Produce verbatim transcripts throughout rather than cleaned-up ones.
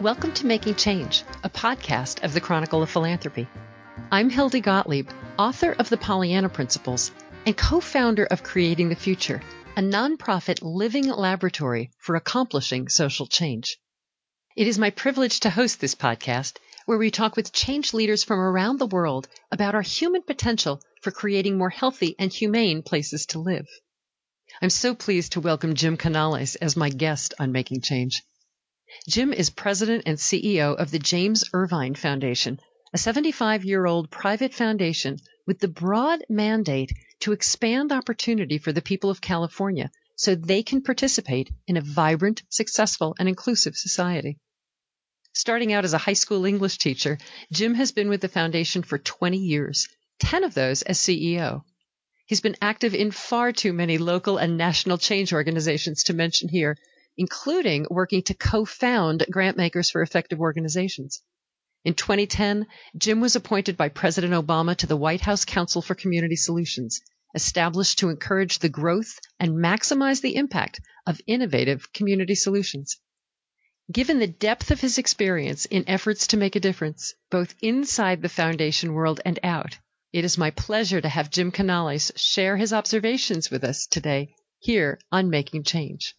Welcome to Making Change, a podcast of the Chronicle of Philanthropy. I'm Hildy Gottlieb, author of The Pollyanna Principles and co-founder of Creating the Future, a nonprofit living laboratory for accomplishing social change. It is my privilege to host this podcast where we talk with change leaders from around the world about our human potential for creating more healthy and humane places to live. I'm so pleased to welcome Jim Canales as my guest on Making Change. Jim is president and C E O of the James Irvine Foundation, a seventy-five-year-old private foundation with the broad mandate to expand opportunity for the people of California so they can participate in a vibrant, successful, and inclusive society. Starting out as a high school English teacher, Jim has been with the foundation for twenty years, ten of those as C E O. He's been active in far too many local and national change organizations to mention here, including working to co-found Grantmakers for Effective Organizations. In twenty ten, Jim was appointed by President Obama to the White House Council for Community Solutions, established to encourage the growth and maximize the impact of innovative community solutions. Given the depth of his experience in efforts to make a difference, both inside the foundation world and out, it is my pleasure to have Jim Canales share his observations with us today here on Making Change.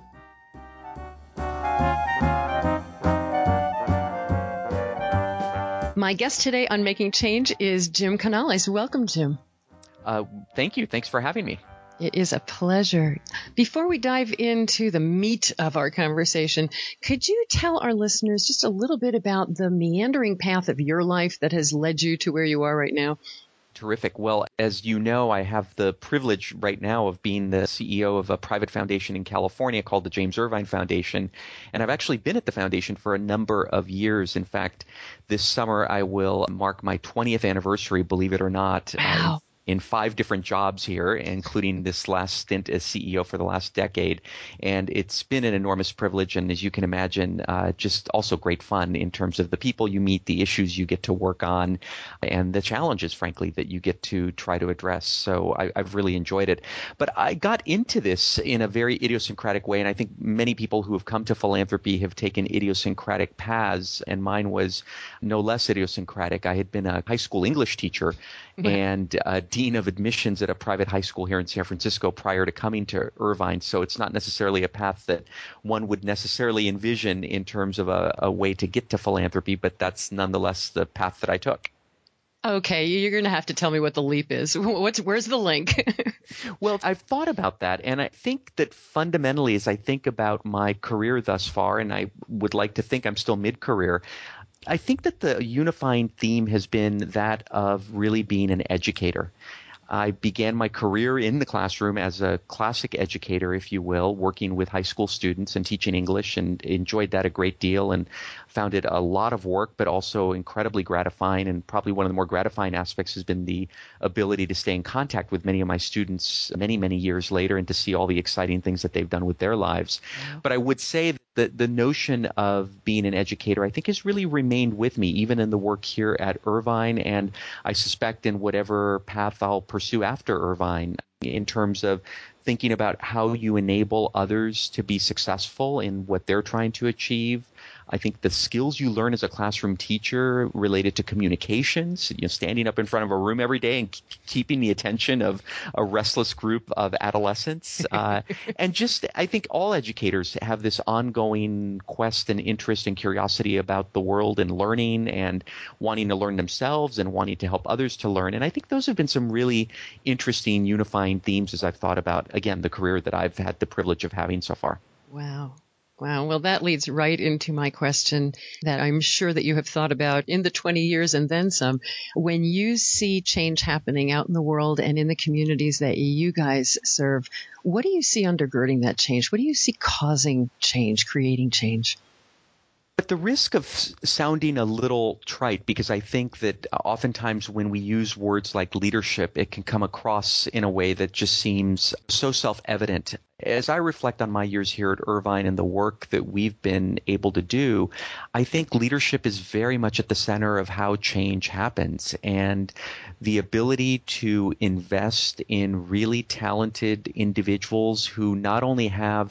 My guest today on Making Change is Jim Canales. Welcome, Jim. Uh, thank you. Thanks for having me. It is a pleasure. Before we dive into the meat of our conversation, could you tell our listeners just a little bit about the meandering path of your life that has led you to where you are right now? Terrific. Well, as you know, I have the privilege right now of being the C E O of a private foundation in California called the James Irvine Foundation. And I've actually been at the foundation for a number of years. In fact, this summer I will mark my twentieth anniversary, believe it or not. Wow. Um, in five different jobs here, including this last stint as C E O for the last decade. And it's been an enormous privilege. And as you can imagine, uh, just also great fun in terms of the people you meet, the issues you get to work on, and the challenges, frankly, that you get to try to address. So I, I've really enjoyed it. But I got into this in a very idiosyncratic way. And I think many people who have come to philanthropy have taken idiosyncratic paths. And mine was no less idiosyncratic. I had been a high school English teacher and uh, dean of admissions at a private high school here in San Francisco prior to coming to Irvine. So it's not necessarily a path that one would necessarily envision in terms of a, a way to get to philanthropy, but that's nonetheless the path that I took. Okay, you're going to have to tell me what the leap is. What's, where's the link? Well, I've thought about that, and I think that fundamentally as I think about my career thus far, and I would like to think I'm still mid-career, I think that the unifying theme has been that of really being an educator. I began my career in the classroom as a classic educator, if you will, working with high school students and teaching English, and enjoyed that a great deal and found it a lot of work, but also incredibly gratifying. And probably one of the more gratifying aspects has been the ability to stay in contact with many of my students many, many years later and to see all the exciting things that they've done with their lives. Wow. But I would say that the notion of being an educator, I think, has really remained with me, even in the work here at Irvine, and I suspect in whatever path I'll pursue after Irvine, in terms of thinking about how you enable others to be successful in what they're trying to achieve. I think the skills you learn as a classroom teacher related to communications, you know, standing up in front of a room every day and k- keeping the attention of a restless group of adolescents. Uh, and just, I think all educators have this ongoing quest and interest and curiosity about the world and learning and wanting to learn themselves and wanting to help others to learn. And I think those have been some really interesting unifying themes as I've thought about, again, the career that I've had the privilege of having so far. Wow. Wow. Well, that leads right into my question that I'm sure that you have thought about in the twenty years and then some. When you see change happening out in the world and in the communities that you guys serve, what do you see undergirding that change? What do you see causing change, creating change? At the risk of sounding a little trite, because I think that oftentimes when we use words like leadership, it can come across in a way that just seems so self-evident. As I reflect on my years here at Irvine and the work that we've been able to do, I think leadership is very much at the center of how change happens. And the ability to invest in really talented individuals who not only have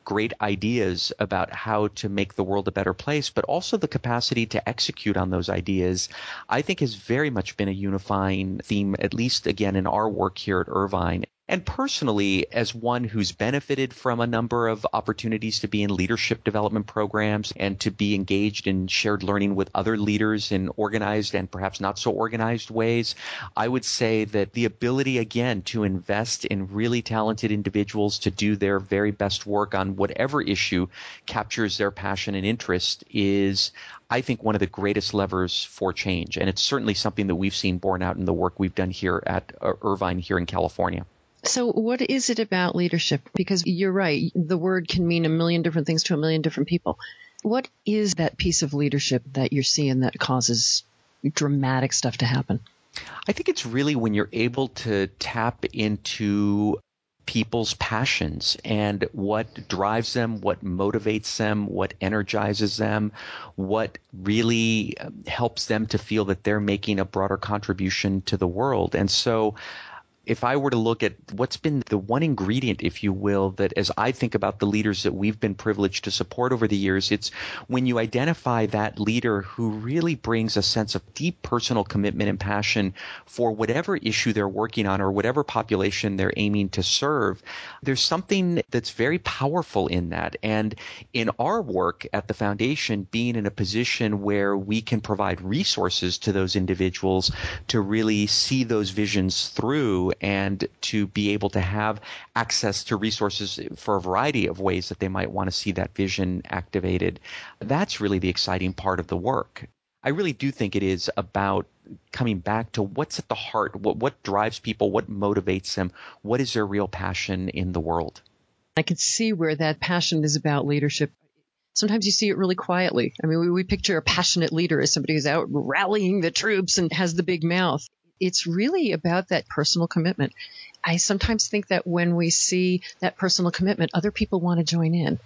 great ideas about how to make the world a better place, but also the capacity to execute on those ideas, I think has very much been a unifying theme, at least again in our work here at Irvine. And personally, as one who's benefited from a number of opportunities to be in leadership development programs and to be engaged in shared learning with other leaders in organized and perhaps not so organized ways, I would say that the ability, again, to invest in really talented individuals to do their very best work on whatever issue captures their passion and interest is, I think, one of the greatest levers for change. And it's certainly something that we've seen borne out in the work we've done here at Irvine here in California. So what is it about leadership? Because you're right, the word can mean a million different things to a million different people. What is that piece of leadership that you're seeing that causes dramatic stuff to happen? I think it's really when you're able to tap into people's passions and what drives them, what motivates them, what energizes them, what really helps them to feel that they're making a broader contribution to the world. And so if I were to look at what's been the one ingredient, if you will, that as I think about the leaders that we've been privileged to support over the years, it's when you identify that leader who really brings a sense of deep personal commitment and passion for whatever issue they're working on or whatever population they're aiming to serve. There's something that's very powerful in that. And in our work at the foundation, being in a position where we can provide resources to those individuals to really see those visions through and to be able to have access to resources for a variety of ways that they might want to see that vision activated. That's really the exciting part of the work. I really do think it is about coming back to what's at the heart, what, what drives people, what motivates them, what is their real passion in the world. I can see where that passion is about leadership. Sometimes you see it really quietly. I mean, we, we picture a passionate leader as somebody who's out rallying the troops and has the big mouth. It's really about that personal commitment. I sometimes think that when we see that personal commitment, other people want to join in.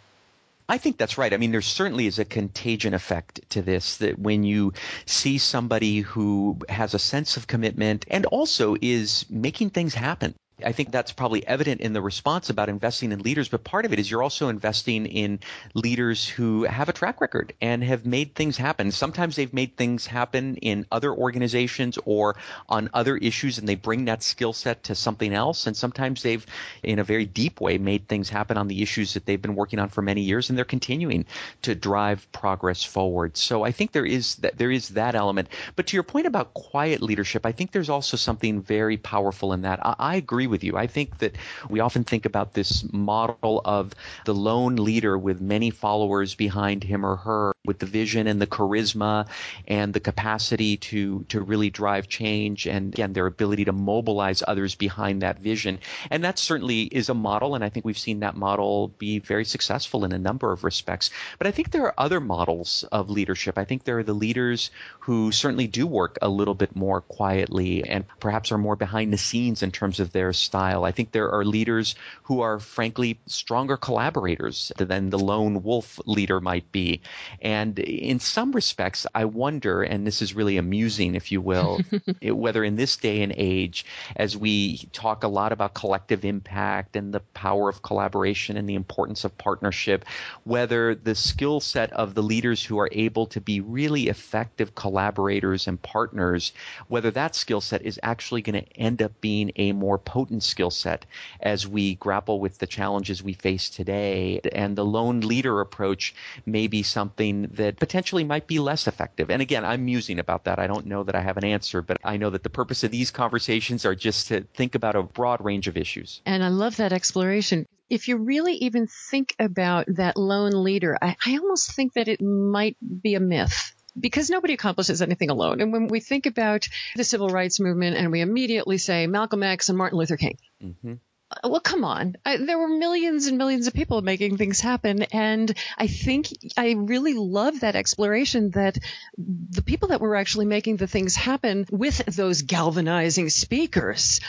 I think that's right. I mean, there certainly is a contagion effect to this, that when you see somebody who has a sense of commitment and also is making things happen. I think that's probably evident in the response about investing in leaders, but part of it is you're also investing in leaders who have a track record and have made things happen. Sometimes they've made things happen in other organizations or on other issues, and they bring that skill set to something else. And sometimes they've, in a very deep way, made things happen on the issues that they've been working on for many years, and they're continuing to drive progress forward. So I think there is that, there is that element. But to your point about quiet leadership, I think there's also something very powerful in that. I, I agree with you. I think that we often think about this model of the lone leader with many followers behind him or her, with the vision and the charisma and the capacity to to really drive change, and again, their ability to mobilize others behind that vision. And that certainly is a model, and I think we've seen that model be very successful in a number of respects. But I think there are other models of leadership. I think there are the leaders who certainly do work a little bit more quietly and perhaps are more behind the scenes in terms of their style. I think there are leaders who are frankly stronger collaborators than the lone wolf leader might be. And in some respects, I wonder, and this is really amusing, if you will, it, whether in this day and age, as we talk a lot about collective impact and the power of collaboration and the importance of partnership, whether the skill set of the leaders who are able to be really effective collaborators and partners, whether that skill set is actually going to end up being a more potent skill set as we grapple with the challenges we face today. And the lone leader approach may be something that potentially might be less effective. And again, I'm musing about that. I don't know that I have an answer, but I know that the purpose of these conversations are just to think about a broad range of issues. And I love that exploration. If you really even think about that lone leader, I, I almost think that it might be a myth, because nobody accomplishes anything alone. And when we think about the civil rights movement and we immediately say Malcolm X and Martin Luther King, mm-hmm. Well, come on. I, there were millions and millions of people making things happen. And I think I really love that exploration that the people that were actually making the things happen with those galvanizing speakers,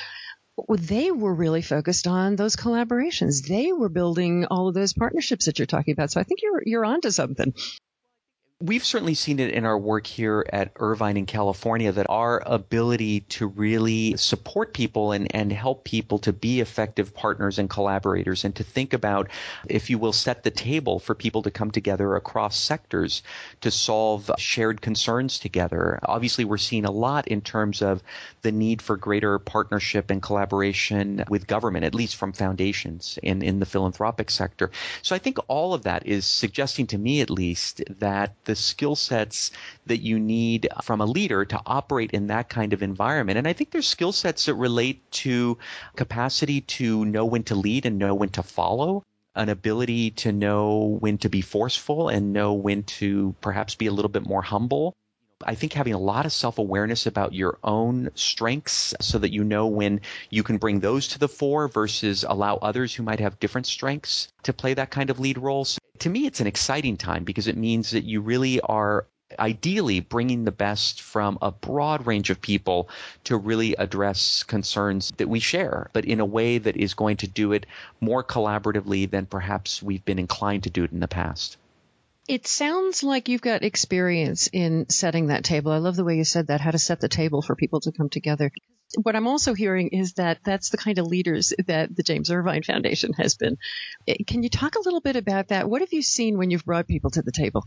they were really focused on those collaborations. They were building all of those partnerships that you're talking about. So I think you're you're onto something. We've certainly seen it in our work here at Irvine in California that our ability to really support people and, and help people to be effective partners and collaborators and to think about, if you will, set the table for people to come together across sectors to solve shared concerns together. Obviously, we're seeing a lot in terms of the need for greater partnership and collaboration with government, at least from foundations in, in the philanthropic sector. So I think all of that is suggesting to me, at least, that the skill sets that you need from a leader to operate in that kind of environment. And I think there's skill sets that relate to capacity to know when to lead and know when to follow, an ability to know when to be forceful and know when to perhaps be a little bit more humble. I think having a lot of self-awareness about your own strengths so that you know when you can bring those to the fore versus allow others who might have different strengths to play that kind of lead role. So to me, it's an exciting time because it means that you really are ideally bringing the best from a broad range of people to really address concerns that we share, but in a way that is going to do it more collaboratively than perhaps we've been inclined to do it in the past. It sounds like you've got experience in setting that table. I love the way you said that, how to set the table for people to come together. What I'm also hearing is that that's the kind of leaders that the James Irvine Foundation has been. Can you talk a little bit about that? What have you seen when you've brought people to the table?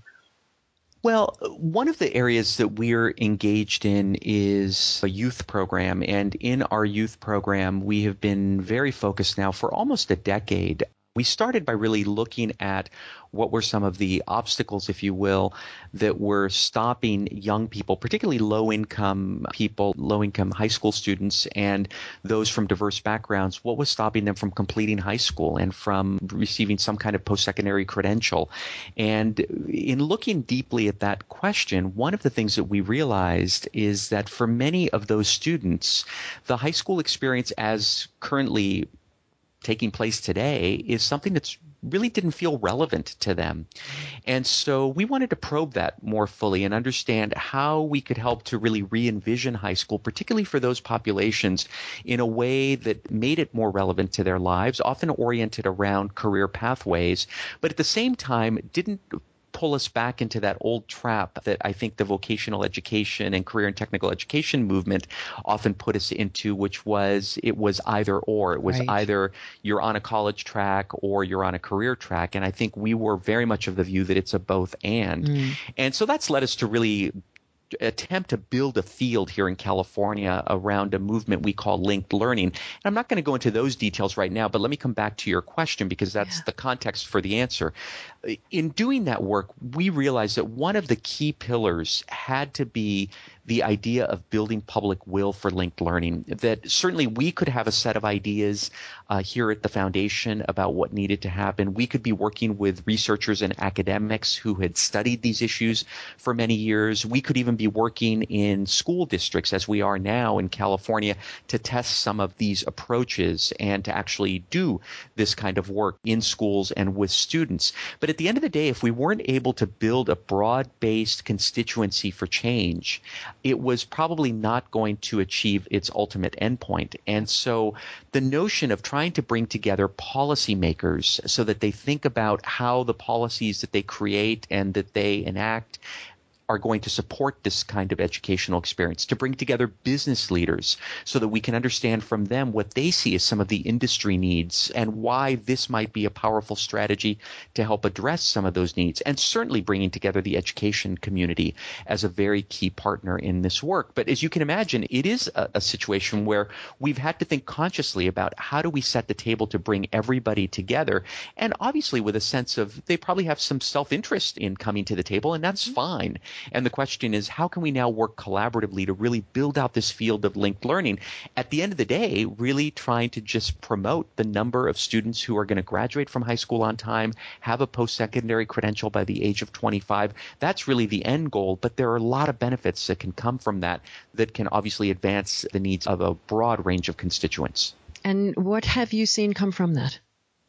Well, one of the areas that we're engaged in is a youth program. And in our youth program, we have been very focused now for almost a decade. We started by really looking at what were some of the obstacles, if you will, that were stopping young people, particularly low-income people, low-income high school students, and those from diverse backgrounds. What was stopping them from completing high school and from receiving some kind of post-secondary credential? And in looking deeply at that question, one of the things that we realized is that for many of those students, the high school experience as currently taking place today is something that's really didn't feel relevant to them. And so we wanted to probe that more fully and understand how we could help to really re-envision high school, particularly for those populations, in a way that made it more relevant to their lives, often oriented around career pathways, but at the same time didn't pull us back into that old trap that I think the vocational education and career and technical education movement often put us into, which was it was either or. It was Right. either you're on a college track or you're on a career track. And I think we were very much of the view that it's a both and. Mm. And so that's led us to really attempt to build a field here in California around a movement we call linked learning. And I'm not going to go into those details right now, but let me come back to your question because that's yeah. the context for the answer. In doing that work, we realized that one of the key pillars had to be the idea of building public will for linked learning, that certainly we could have a set of ideas uh, here at the foundation about what needed to happen. We could be working with researchers and academics who had studied these issues for many years. We could even be working in school districts, as we are now in California, to test some of these approaches and to actually do this kind of work in schools and with students. But at the end of the day, if we weren't able to build a broad-based constituency for change, it was probably not going to achieve its ultimate endpoint. And so the notion of trying to bring together policymakers so that they think about how the policies that they create and that they enact are going to support this kind of educational experience, to bring together business leaders so that we can understand from them what they see as some of the industry needs and why this might be a powerful strategy to help address some of those needs, and certainly bringing together the education community as a very key partner in this work. But as you can imagine, it is a, a situation where we've had to think consciously about how do we set the table to bring everybody together, and obviously with a sense of they probably have some self-interest in coming to the table, and that's mm-hmm. fine. And the question is, how can we now work collaboratively to really build out this field of linked learning? At the end of the day, really trying to just promote the number of students who are going to graduate from high school on time, have a post-secondary credential by the age of twenty-five. That's really the end goal, but there are a lot of benefits that can come from that that can obviously advance the needs of a broad range of constituents. And what have you seen come from that?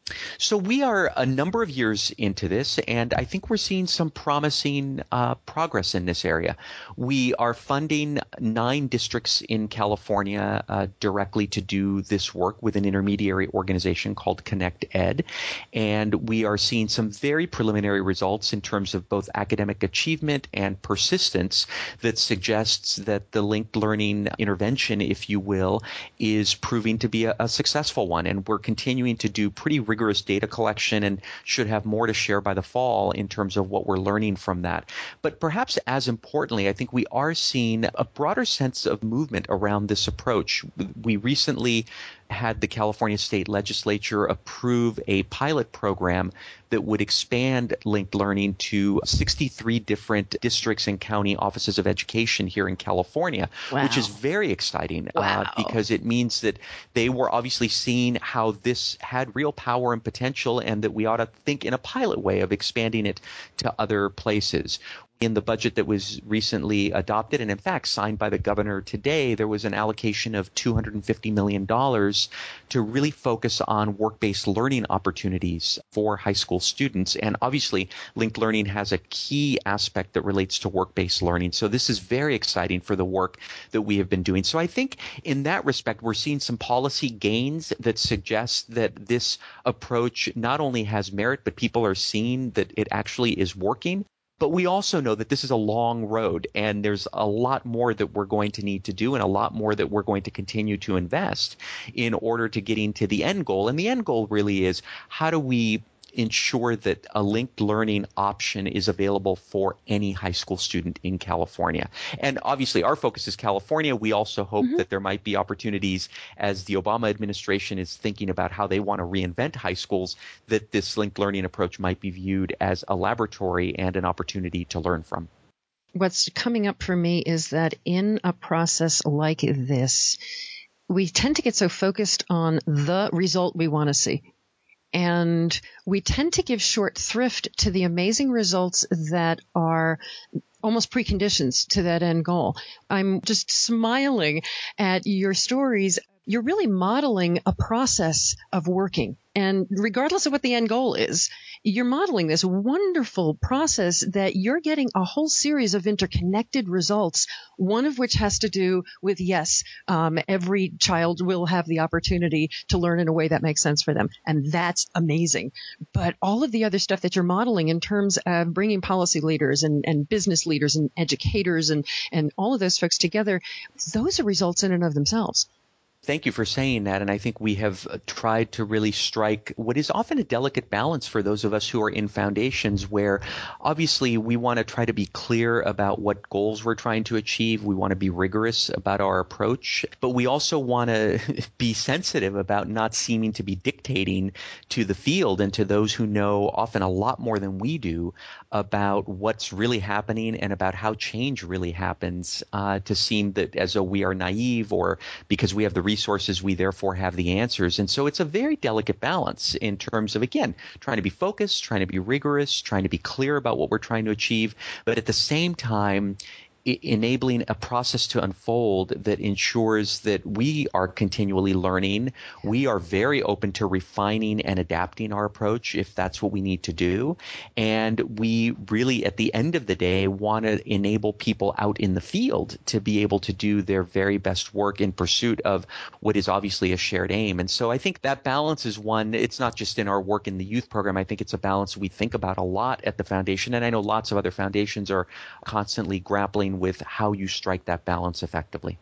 So we are a number of years into this, and I think we're seeing some promising uh, progress in this area. We are funding nine districts in California uh, directly to do this work with an intermediary organization called Connect Ed, and we are seeing some very preliminary results in terms of both academic achievement and persistence that suggests that the linked learning intervention, if you will, is proving to be a, a successful one, and we're continuing to do pretty rigorous data collection and should have more to share by the fall in terms of what we're learning from that. But perhaps as importantly, I think we are seeing a broader sense of movement around this approach. We recently had the California State Legislature approve a pilot program that would expand linked learning to sixty-three different districts and county offices of education here in California, Wow. which is very exciting Wow. uh, because it means that they were obviously seeing how this had real power and potential, and that we ought to think in a pilot way of expanding it to other places. In the budget that was recently adopted and in fact signed by the governor today, there was an allocation of two hundred fifty million dollars to really focus on work-based learning opportunities for high school students. And obviously, linked learning has a key aspect that relates to work-based learning. So this is very exciting for the work that we have been doing. So I think in that respect, we're seeing some policy gains that suggest that this approach not only has merit, but people are seeing that it actually is working. But we also know that this is a long road, and there's a lot more that we're going to need to do and a lot more that we're going to continue to invest in order to getting to the end goal. And the end goal really is, how do we ensure that a linked learning option is available for any high school student in California? And obviously our focus is California. We also hope mm-hmm. that there might be opportunities, as the Obama administration is thinking about how they want to reinvent high schools, that this linked learning approach might be viewed as a laboratory and an opportunity to learn from. What's coming up for me is that in a process like this, we tend to get so focused on the result we want to see. And we tend to give short thrift to the amazing results that are almost preconditions to that end goal. I'm just smiling at your stories. You're really modeling a process of working. And regardless of what the end goal is, you're modeling this wonderful process that you're getting a whole series of interconnected results, one of which has to do with, yes, um, every child will have the opportunity to learn in a way that makes sense for them. And that's amazing. But all of the other stuff that you're modeling in terms of bringing policy leaders and, and business leaders and educators and, and all of those folks together, those are results in and of themselves. Thank you for saying that. And I think we have tried to really strike what is often a delicate balance for those of us who are in foundations, where obviously we want to try to be clear about what goals we're trying to achieve. We want to be rigorous about our approach, but we also want to be sensitive about not seeming to be dictating to the field and to those who know often a lot more than we do about what's really happening and about how change really happens, uh, to seem that as though we are naive, or because we have the resources, we therefore have the answers. And so it's a very delicate balance in terms of, again, trying to be focused, trying to be rigorous, trying to be clear about what we're trying to achieve, but at the same time, enabling a process to unfold that ensures that we are continually learning. We are very open to refining and adapting our approach if that's what we need to do. And we really, at the end of the day, want to enable people out in the field to be able to do their very best work in pursuit of what is obviously a shared aim. And so I think that balance is one, it's not just in our work in the youth program. I think it's a balance we think about a lot at the foundation. And I know lots of other foundations are constantly grappling with how you strike that balance effectively.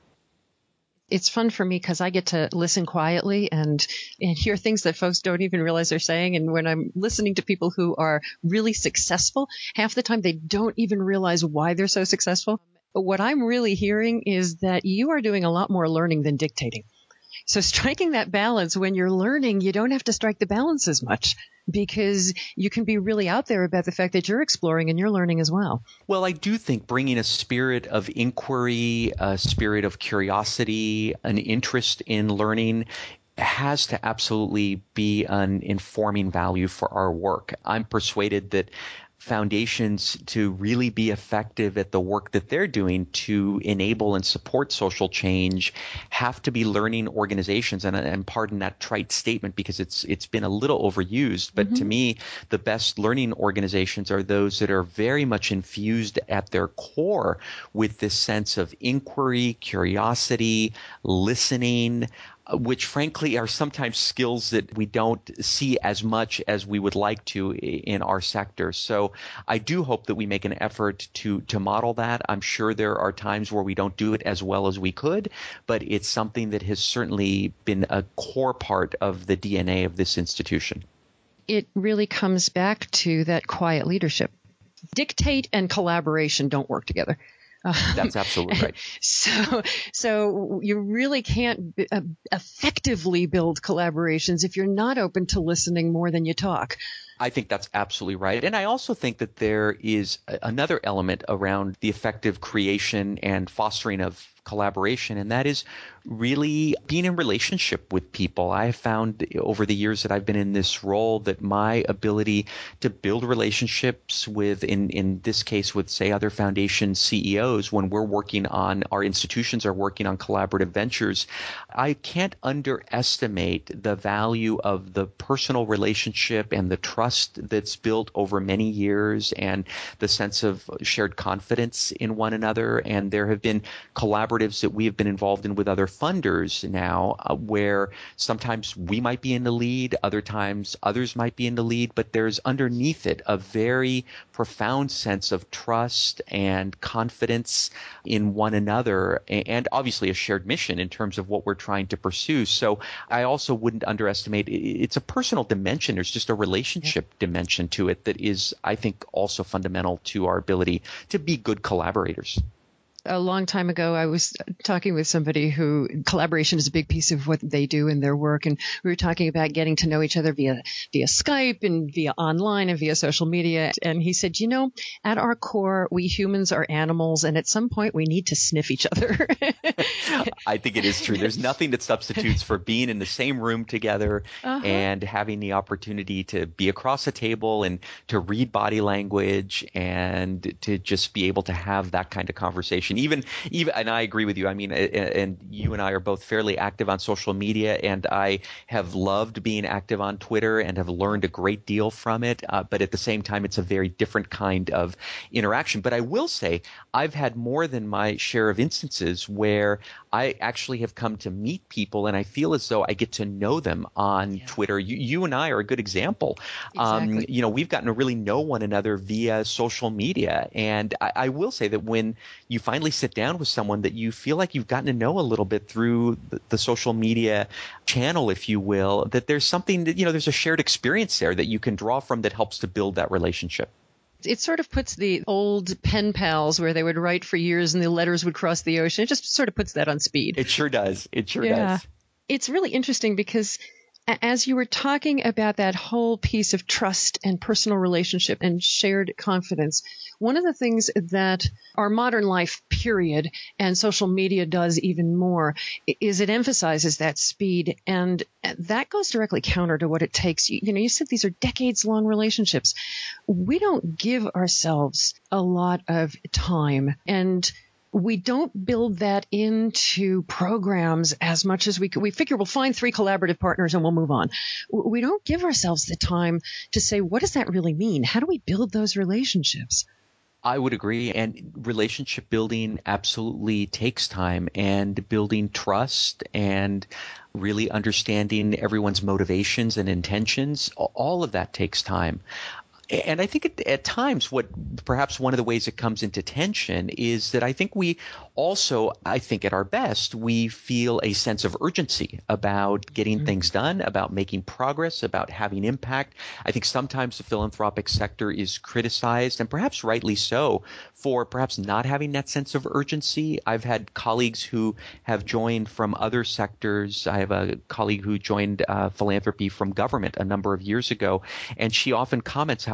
It's fun for me because I get to listen quietly and, and hear things that folks don't even realize they're saying. And when I'm listening to people who are really successful, half the time they don't even realize why they're so successful. But what I'm really hearing is that you are doing a lot more learning than dictating. So striking that balance, when you're learning, you don't have to strike the balance as much, because you can be really out there about the fact that you're exploring and you're learning as well. Well, I do think bringing a spirit of inquiry, a spirit of curiosity, an interest in learning has to absolutely be an informing value for our work. I'm persuaded that foundations to really be effective at the work that they're doing to enable and support social change have to be learning organizations. And, and pardon that trite statement because it's it's been a little overused, but mm-hmm. to me, the best learning organizations are those that are very much infused at their core with this sense of inquiry, curiosity, listening, which frankly are sometimes skills that we don't see as much as we would like to in our sector. So I do hope that we make an effort to to model that. I'm sure there are times where we don't do it as well as we could, but it's something that has certainly been a core part of the D N A of this institution. It really comes back to that quiet leadership. Dictate and collaboration don't work together. That's absolutely right. So, so you really can't b- uh, effectively build collaborations if you're not open to listening more than you talk. I think that's absolutely right. And I also think that there is a- another element around the effective creation and fostering of collaboration, and that is really being in relationship with people. I have found over the years that I've been in this role that my ability to build relationships with, in, in this case, with, say, other foundation C E Os, when we're working on, our institutions are working on collaborative ventures, I can't underestimate the value of the personal relationship and the trust that's built over many years and the sense of shared confidence in one another. And there have been collaborative that we have been involved in with other funders now uh, where sometimes we might be in the lead, other times others might be in the lead, but there's underneath it a very profound sense of trust and confidence in one another and obviously a shared mission in terms of what we're trying to pursue. So I also wouldn't underestimate it's a personal dimension. There's just a relationship yeah. dimension to it that is, I think, also fundamental to our ability to be good collaborators. A long time ago, I was talking with somebody who collaboration is a big piece of what they do in their work. And we were talking about getting to know each other via via Skype and via online and via social media. And he said, you know, at our core, we humans are animals. And at some point, we need to sniff each other. I think it is true. There's nothing that substitutes for being in the same room together uh-huh. and having the opportunity to be across a table and to read body language and to just be able to have that kind of conversation. Even, even, and I agree with you. I mean, and you and I are both fairly active on social media, and I have loved being active on Twitter and have learned a great deal from it. Uh, but at the same time, it's a very different kind of interaction. But I will say, I've had more than my share of instances where I actually have come to meet people, and I feel as though I get to know them on yeah. Twitter. You, you and I are a good example. Exactly. Um, you know, we've gotten to really know one another via social media, and I, I will say that when you finally sit down with someone that you feel like you've gotten to know a little bit through the, the social media channel, if you will, that there's something that, you know, there's a shared experience there that you can draw from that helps to build that relationship. It sort of puts the old pen pals where they would write for years and the letters would cross the ocean. It just sort of puts that on speed. It sure does. It sure yeah. does. It's really interesting because as you were talking about that whole piece of trust and personal relationship and shared confidence, one of the things that our modern life, period, and social media does even more is it emphasizes that speed. And that goes directly counter to what it takes. You, you know, you said these are decades-long relationships. We don't give ourselves a lot of time. And we don't build that into programs as much as we could. We figure we'll find three collaborative partners and we'll move on. We don't give ourselves the time to say, what does that really mean? How do we build those relationships? I would agree. And relationship building absolutely takes time, and building trust and really understanding everyone's motivations and intentions. All of that takes time. And I think at, at times what perhaps one of the ways it comes into tension is that I think we also, I think at our best, we feel a sense of urgency about getting mm-hmm. things done, about making progress, about having impact. I think sometimes the philanthropic sector is criticized, and perhaps rightly so, for perhaps not having that sense of urgency. I've had colleagues who have joined from other sectors. I have a colleague who joined uh, philanthropy from government a number of years ago, and she often comments how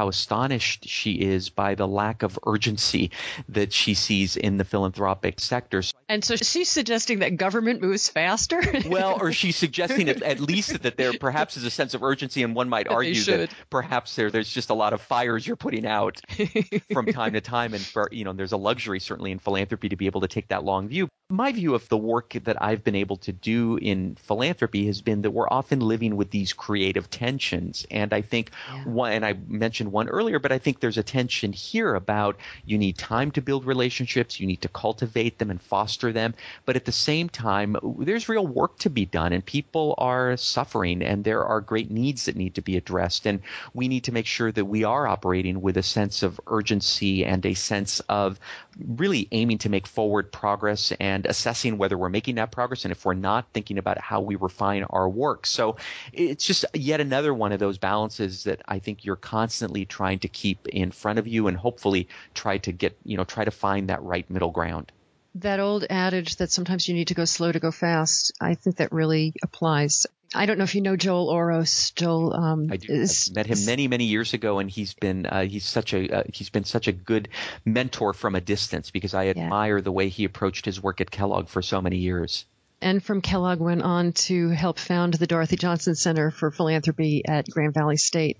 astonished she is by the lack of urgency that she sees in the philanthropic sector. And so she's suggesting that government moves faster? Well, or she's suggesting at, at least that there perhaps is a sense of urgency, and one might That they argue should. that perhaps there there's just a lot of fires you're putting out from time to time, and for, you know, there's a luxury certainly in philanthropy to be able to take that long view. My view of the work that I've been able to do in philanthropy has been that we're often living with these creative tensions, and I think Yeah. one, and I mentioned one earlier, but I think there's a tension here about you need time to build relationships, you need to cultivate them and foster them, but at the same time, there's real work to be done, and people are suffering, and there are great needs that need to be addressed, and we need to make sure that we are operating with a sense of urgency and a sense of really aiming to make forward progress and assessing whether we're making that progress, and if we're not, thinking about how we refine our work. So it's just yet another one of those balances that I think you're constantly trying to keep in front of you, and hopefully try to get, you know, try to find that right middle ground. That old adage that sometimes you need to go slow to go fast, I think that really applies. I don't know if you know Joel Oros. Joel, um, I do. is, I've met him many, many years ago, and he's been uh, he's such a uh, he's been such a good mentor from a distance, because I admire yeah. the way he approached his work at Kellogg for so many years. And from Kellogg went on to help found the Dorothy Johnson Center for Philanthropy at Grand Valley State.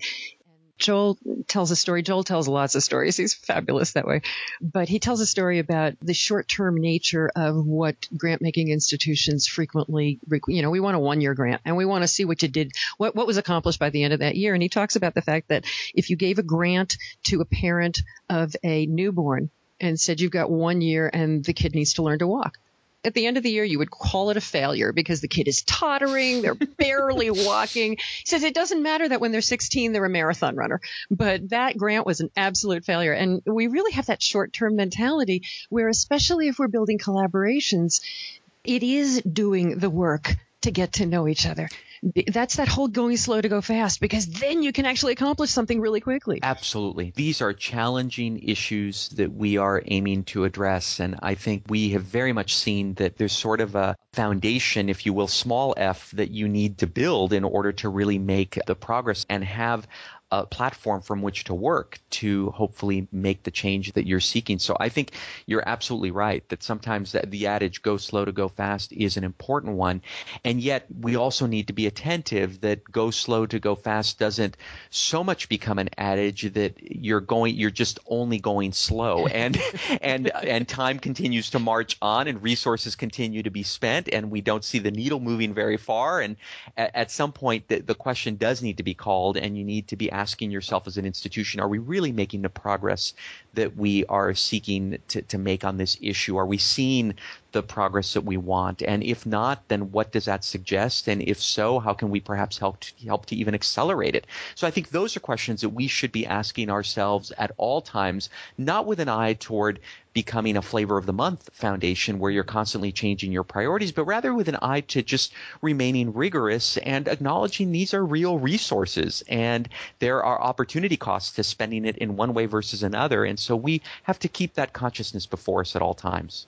Joel tells a story. Joel tells lots of stories. He's fabulous that way. But he tells a story about the short-term nature of what grant-making institutions frequently, you know, we want a one-year grant, and we want to see what you did, what, what was accomplished by the end of that year. And he talks about the fact that if you gave a grant to a parent of a newborn and said you've got one year and the kid needs to learn to walk, at the end of the year, you would call it a failure because the kid is tottering. They're barely walking. He says it doesn't matter that when they're sixteen, they're a marathon runner. But that grant was an absolute failure. And we really have that short-term mentality where, especially if we're building collaborations, it is doing the work to get to know each other. That's that whole going slow to go fast, because then you can actually accomplish something really quickly. Absolutely. These are challenging issues that we are aiming to address. And I think we have very much seen that there's sort of a foundation, if you will, small f, that you need to build in order to really make the progress and have a platform from which to work to hopefully make the change that you're seeking. So I think you're absolutely right that sometimes the adage go slow to go fast is an important one. And yet we also need to be attentive that go slow to go fast doesn't so much become an adage that you're going, you're just only going slow, and, and, and time continues to march on and resources continue to be spent and we don't see the needle moving very far. And at, at some point the, the question does need to be called, and you need to be asking yourself as an institution, are we really making the progress that we are seeking to, to make on this issue? Are we seeing the progress that we want? And if not, then what does that suggest? And if so, how can we perhaps help to, help to even accelerate it? So I think those are questions that we should be asking ourselves at all times, not with an eye toward becoming a flavor of the month foundation where you're constantly changing your priorities, but rather with an eye to just remaining rigorous and acknowledging these are real resources and there are opportunity costs to spending it in one way versus another. And so we have to keep that consciousness before us at all times.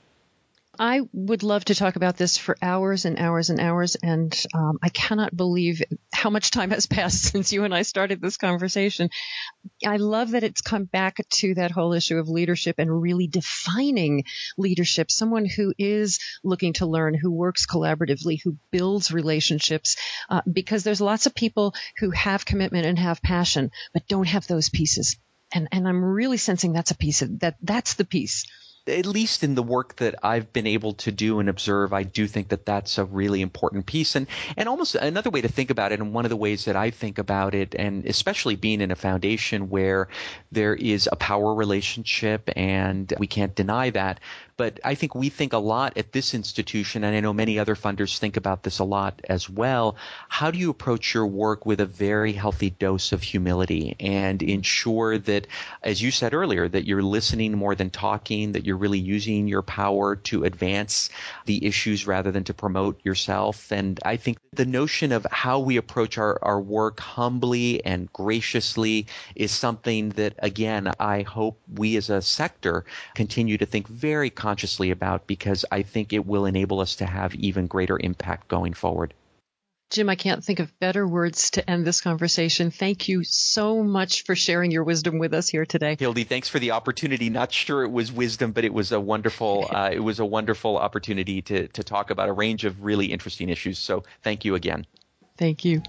I would love to talk about this for hours and hours and hours, and um, I cannot believe how much time has passed since you and I started this conversation. I love that it's come back to that whole issue of leadership and really defining leadership, someone who is looking to learn, who works collaboratively, who builds relationships, uh, because there's lots of people who have commitment and have passion, but don't have those pieces. And, and I'm really sensing that's a piece of that. That's the piece. At least in the work that I've been able to do and observe, I do think that that's a really important piece. And, and almost another way to think about it, and one of the ways that I think about it, and especially being in a foundation where there is a power relationship and we can't deny that, but I think we think a lot at this institution, and I know many other funders think about this a lot as well. How do you approach your work with a very healthy dose of humility and ensure that, as you said earlier, that you're listening more than talking, that you're really using your power to advance the issues rather than to promote yourself? And I think the notion of how we approach our, our work humbly and graciously is something that, again, I hope we as a sector continue to think very consciously about, because I think it will enable us to have even greater impact going forward. Jim, I can't think of better words to end this conversation. Thank you so much for sharing your wisdom with us here today. Hildy, thanks for the opportunity. Not sure it was wisdom, but it was a wonderful uh, it was a wonderful opportunity to to talk about a range of really interesting issues. So thank you again. Thank you.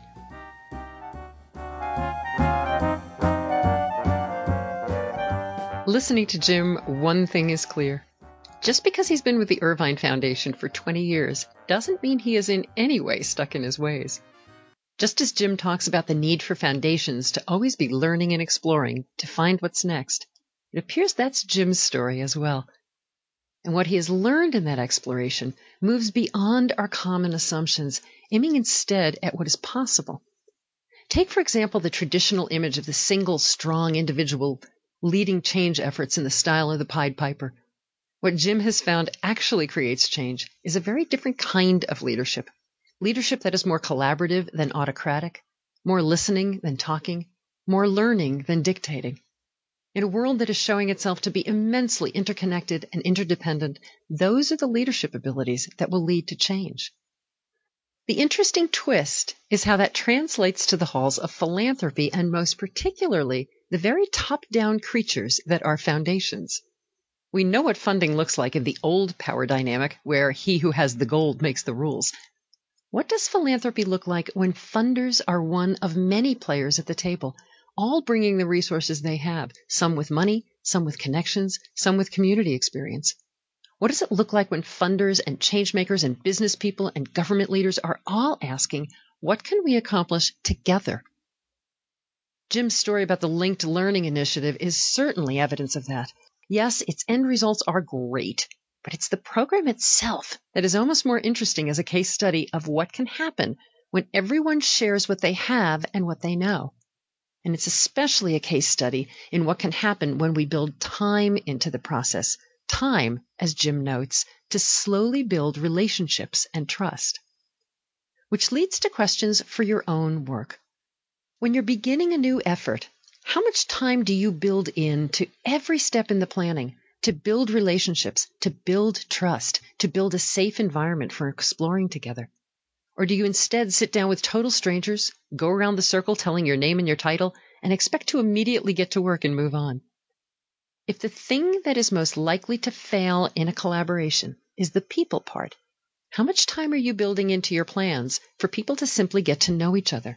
Listening to Jim, one thing is clear. Just because he's been with the Irvine Foundation for twenty years doesn't mean he is in any way stuck in his ways. Just as Jim talks about the need for foundations to always be learning and exploring to find what's next, it appears that's Jim's story as well. And what he has learned in that exploration moves beyond our common assumptions, aiming instead at what is possible. Take, for example, the traditional image of the single, strong individual leading change efforts in the style of the Pied Piper. What Jim has found actually creates change is a very different kind of leadership. Leadership that is more collaborative than autocratic, more listening than talking, more learning than dictating. In a world that is showing itself to be immensely interconnected and interdependent, those are the leadership abilities that will lead to change. The interesting twist is how that translates to the halls of philanthropy, and most particularly, the very top-down creatures that are foundations. We know what funding looks like in the old power dynamic, where he who has the gold makes the rules. What does philanthropy look like when funders are one of many players at the table, all bringing the resources they have, some with money, some with connections, some with community experience? What does it look like when funders and changemakers and business people and government leaders are all asking, what can we accomplish together? Jim's story about the Linked Learning Initiative is certainly evidence of that. Yes, its end results are great, but it's the program itself that is almost more interesting as a case study of what can happen when everyone shares what they have and what they know. And it's especially a case study in what can happen when we build time into the process. Time, as Jim notes, to slowly build relationships and trust. Which leads to questions for your own work. When you're beginning a new effort, how much time do you build in to every step in the planning, to build relationships, to build trust, to build a safe environment for exploring together? Or do you instead sit down with total strangers, go around the circle telling your name and your title, and expect to immediately get to work and move on? If the thing that is most likely to fail in a collaboration is the people part, how much time are you building into your plans for people to simply get to know each other?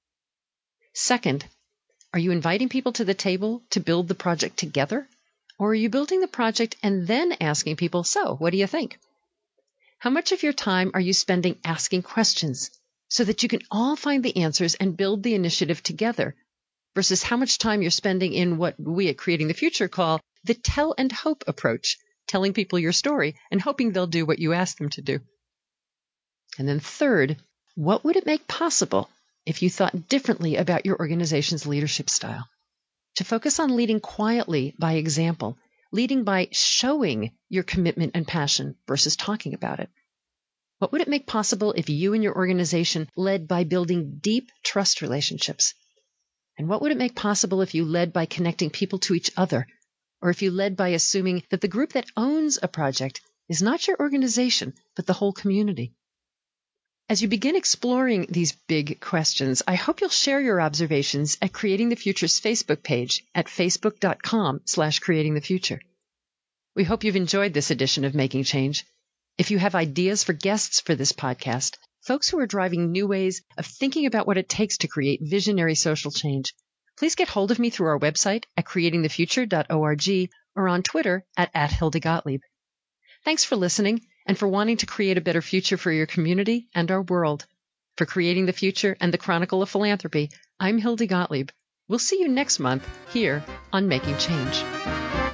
Second, are you inviting people to the table to build the project together? Or are you building the project and then asking people, so, what do you think? How much of your time are you spending asking questions so that you can all find the answers and build the initiative together, versus how much time you're spending in what we at Creating the Future call the tell and hope approach, telling people your story and hoping they'll do what you ask them to do? And then third, what would it make possible if you thought differently about your organization's leadership style? To focus on leading quietly by example, leading by showing your commitment and passion versus talking about it. What would it make possible if you and your organization led by building deep trust relationships? And what would it make possible if you led by connecting people to each other, or if you led by assuming that the group that owns a project is not your organization, but the whole community? As you begin exploring these big questions, I hope you'll share your observations at Creating the Future's Facebook page at facebook.com slash creating the future. We hope you've enjoyed this edition of Making Change. If you have ideas for guests for this podcast, folks who are driving new ways of thinking about what it takes to create visionary social change, please get hold of me through our website at creating the future dot org or on Twitter at, at Hildy Gottlieb. Thanks for listening and for wanting to create a better future for your community and our world. For Creating the Future and the Chronicle of Philanthropy, I'm Hildy Gottlieb. We'll see you next month here on Making Change.